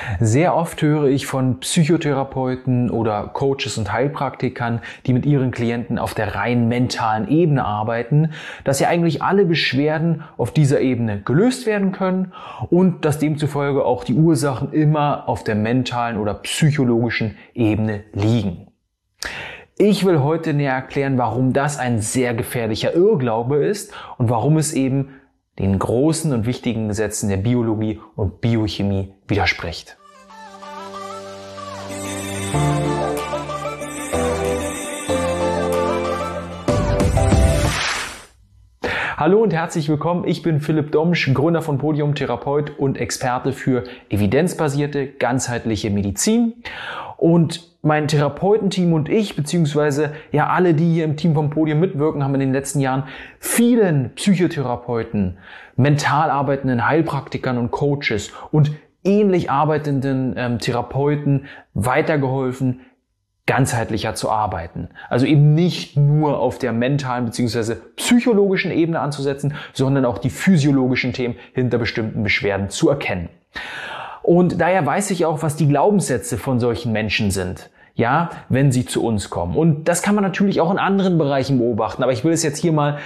Sehr oft höre ich von Psychotherapeuten oder Coaches und Heilpraktikern, die mit ihren Klienten auf der rein mentalen Ebene arbeiten, dass ja eigentlich alle Beschwerden auf dieser Ebene gelöst werden können und dass demzufolge auch die Ursachen immer auf der mentalen oder psychologischen Ebene liegen. Ich will heute näher erklären, warum das ein sehr gefährlicher Irrglaube ist und warum es eben den großen und wichtigen Gesetzen der Biologie und Biochemie widerspricht. Hallo und herzlich willkommen, ich bin Philipp Domsch, Gründer von Podium, Therapeut und Experte für evidenzbasierte, ganzheitliche Medizin. Und mein Therapeutenteam und ich, beziehungsweise ja alle, die hier im Team vom Podium mitwirken, haben in den letzten Jahren vielen Psychotherapeuten, mental arbeitenden Heilpraktikern und Coaches und ähnlich arbeitenden Therapeuten weitergeholfen, ganzheitlicher zu arbeiten. Also eben nicht nur auf der mentalen bzw. psychologischen Ebene anzusetzen, sondern auch die physiologischen Themen hinter bestimmten Beschwerden zu erkennen. Und daher weiß ich auch, was die Glaubenssätze von solchen Menschen sind, ja, wenn sie zu uns kommen. Und das kann man natürlich auch in anderen Bereichen beobachten, aber ich will es jetzt hier mal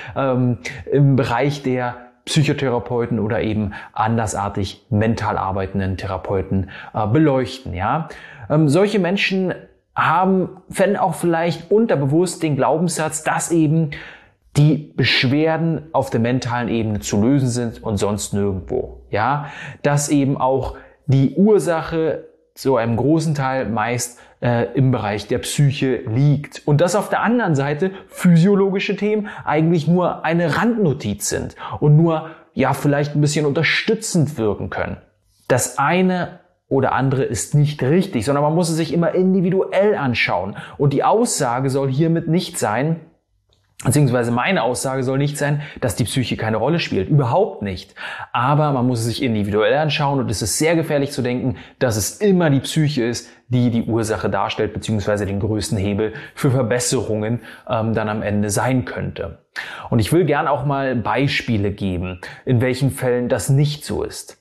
im Bereich der Psychotherapeuten oder eben andersartig mental arbeitenden Therapeuten beleuchten, ja. Solche Menschen haben, wenn auch vielleicht unterbewusst, den Glaubenssatz, dass eben die Beschwerden auf der mentalen Ebene zu lösen sind und sonst nirgendwo. Ja, dass eben auch die Ursache zu einem großen Teil meist im Bereich der Psyche liegt. Und dass auf der anderen Seite physiologische Themen eigentlich nur eine Randnotiz sind und nur ja vielleicht ein bisschen unterstützend wirken können. Das eine oder andere ist nicht richtig, sondern man muss es sich immer individuell anschauen. Und die Aussage soll hiermit nicht sein, beziehungsweise meine Aussage soll nicht sein, dass die Psyche keine Rolle spielt. Überhaupt nicht. Aber man muss es sich individuell anschauen und es ist sehr gefährlich zu denken, dass es immer die Psyche ist, die die Ursache darstellt, beziehungsweise den größten Hebel für Verbesserungen dann am Ende sein könnte. Und ich will gern auch mal Beispiele geben, in welchen Fällen das nicht so ist.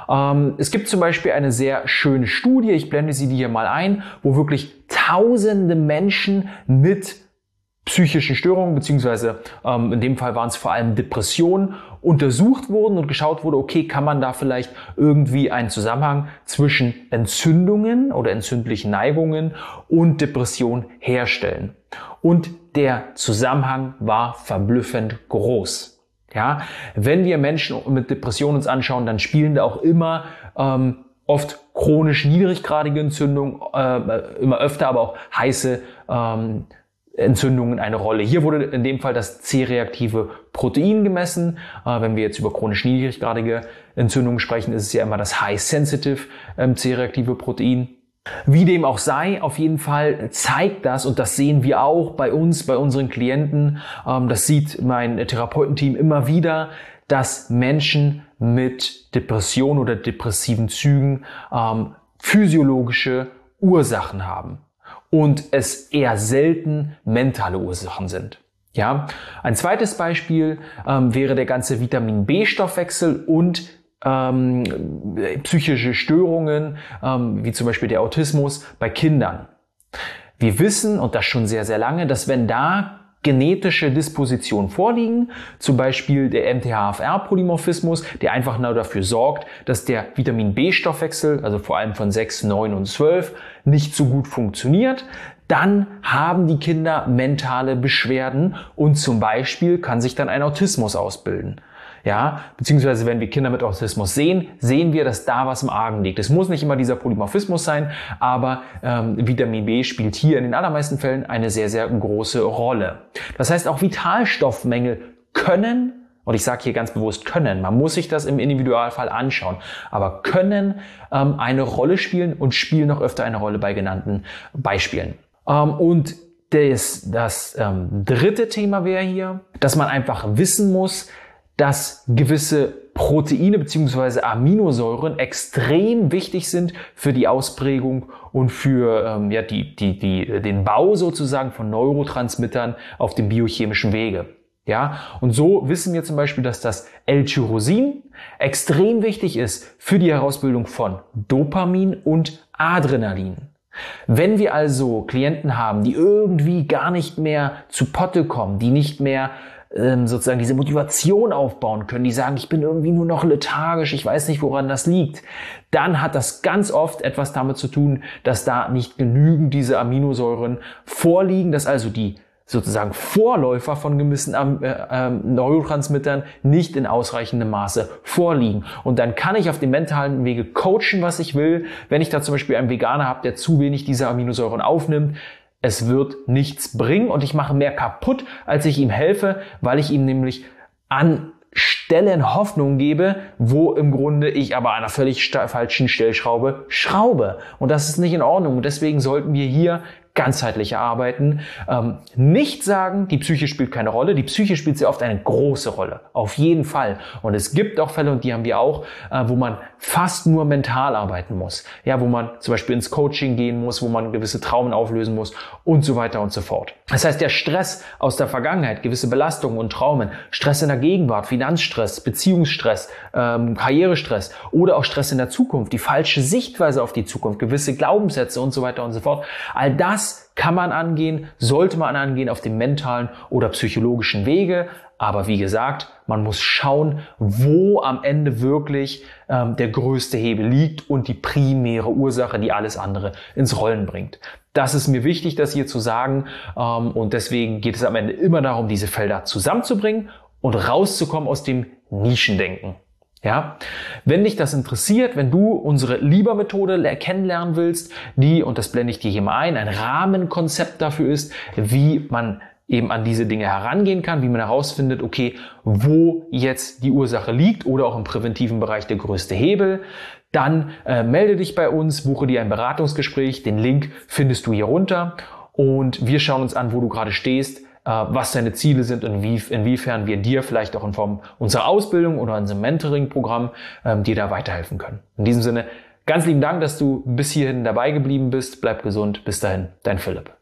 Es gibt zum Beispiel eine sehr schöne Studie, ich blende sie dir hier mal ein, wo wirklich tausende Menschen mit psychischen Störungen, beziehungsweise in dem Fall waren es vor allem Depressionen, untersucht wurden und geschaut wurde, okay, kann man da vielleicht irgendwie einen Zusammenhang zwischen Entzündungen oder entzündlichen Neigungen und Depression herstellen. Und der Zusammenhang war verblüffend groß. Ja, wenn wir Menschen mit Depressionen uns anschauen, dann spielen da auch immer oft chronisch niedriggradige Entzündungen, immer öfter aber auch heiße Entzündungen eine Rolle. Hier wurde in dem Fall das C-reaktive Protein gemessen. Wenn wir jetzt über chronisch niedriggradige Entzündungen sprechen, ist es ja immer das High-Sensitive C-reaktive Protein. Wie dem auch sei, auf jeden Fall zeigt das, und das sehen wir auch bei uns, bei unseren Klienten, das sieht mein Therapeutenteam immer wieder, dass Menschen mit Depression oder depressiven Zügen physiologische Ursachen haben und es eher selten mentale Ursachen sind. Ja, ein zweites Beispiel wäre der ganze Vitamin-B-Stoffwechsel und psychische Störungen, wie zum Beispiel der Autismus bei Kindern. Wir wissen, und das schon sehr, sehr lange, dass wenn da genetische Dispositionen vorliegen, zum Beispiel der MTHFR-Polymorphismus, der einfach nur dafür sorgt, dass der Vitamin-B-Stoffwechsel, also vor allem von 6, 9 und 12, nicht so gut funktioniert, dann haben die Kinder mentale Beschwerden und zum Beispiel kann sich dann ein Autismus ausbilden. Ja, beziehungsweise wenn wir Kinder mit Autismus sehen, sehen wir, dass da was im Argen liegt. Es muss nicht immer dieser Polymorphismus sein, aber Vitamin B spielt hier in den allermeisten Fällen eine sehr, sehr große Rolle. Das heißt, auch Vitalstoffmängel können, und ich sage hier ganz bewusst können, man muss sich das im Individualfall anschauen, aber können eine Rolle spielen und spielen noch öfter eine Rolle bei genannten Beispielen. Und das dritte Thema wäre hier, dass man einfach wissen muss, dass gewisse Proteine bzw. Aminosäuren extrem wichtig sind für die Ausprägung und für den Bau sozusagen von Neurotransmittern auf dem biochemischen Wege. Ja, und so wissen wir zum Beispiel, dass das L-Tyrosin extrem wichtig ist für die Herausbildung von Dopamin und Adrenalin. Wenn wir also Klienten haben, die irgendwie gar nicht mehr zu Potte kommen, die nicht mehr sozusagen diese Motivation aufbauen können, die sagen, ich bin irgendwie nur noch lethargisch, ich weiß nicht, woran das liegt, dann hat das ganz oft etwas damit zu tun, dass da nicht genügend diese Aminosäuren vorliegen, dass also die sozusagen Vorläufer von gewissen Neurotransmittern nicht in ausreichendem Maße vorliegen. Und dann kann ich auf dem mentalen Wege coachen, was ich will. Wenn ich da zum Beispiel einen Veganer habe, der zu wenig dieser Aminosäuren aufnimmt, es wird nichts bringen und ich mache mehr kaputt, als ich ihm helfe, weil ich ihm nämlich an Stellen Hoffnung gebe, wo im Grunde ich aber an einer völlig falschen Stellschraube schraube. Und das ist nicht in Ordnung. Und deswegen sollten wir hier ganzheitlich arbeiten. Nicht sagen, die Psyche spielt keine Rolle. Die Psyche spielt sehr oft eine große Rolle. Auf jeden Fall. Und es gibt auch Fälle, und die haben wir auch, wo man fast nur mental arbeiten muss. Ja, wo man zum Beispiel ins Coaching gehen muss, wo man gewisse Traumen auflösen muss und so weiter und so fort. Das heißt, der Stress aus der Vergangenheit, gewisse Belastungen und Traumen, Stress in der Gegenwart, Finanzstress, Beziehungsstress, Karrierestress oder auch Stress in der Zukunft, die falsche Sichtweise auf die Zukunft, gewisse Glaubenssätze und so weiter und so fort. All das kann man angehen, sollte man angehen auf dem mentalen oder psychologischen Wege. Aber wie gesagt, man muss schauen, wo am Ende wirklich der größte Hebel liegt und die primäre Ursache, die alles andere ins Rollen bringt. Das ist mir wichtig, das hier zu sagen. Und deswegen geht es am Ende immer darum, diese Felder zusammenzubringen und rauszukommen aus dem Nischendenken. Ja, wenn dich das interessiert, wenn du unsere Lieber-Methode kennenlernen willst, die, und das blende ich dir hier mal ein Rahmenkonzept dafür ist, wie man eben an diese Dinge herangehen kann, wie man herausfindet, okay, wo jetzt die Ursache liegt oder auch im präventiven Bereich der größte Hebel, dann melde dich bei uns, buche dir ein Beratungsgespräch, den Link findest du hier runter und wir schauen uns an, wo du gerade stehst, was deine Ziele sind und inwiefern wir dir vielleicht auch in Form unserer Ausbildung oder unserem Mentoring-Programm dir da weiterhelfen können. In diesem Sinne, ganz lieben Dank, dass du bis hierhin dabei geblieben bist. Bleib gesund. Bis dahin, dein Philipp.